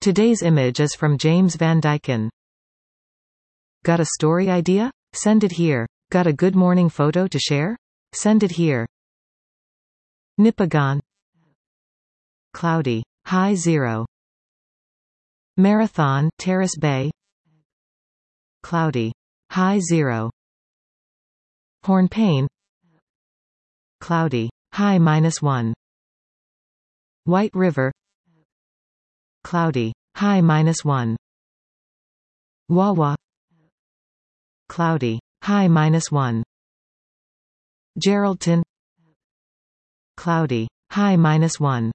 Today's image is from James Van Dyken. Got a story idea? Send it here. Got a good morning photo to share? Send it here. Nipigon. Cloudy. High 0. Marathon, Terrace Bay. Cloudy. High 0. Hornpain. Cloudy. High -1. White River. Cloudy. High -1. Wawa. Cloudy. High -1. Geraldton. Cloudy. High -1.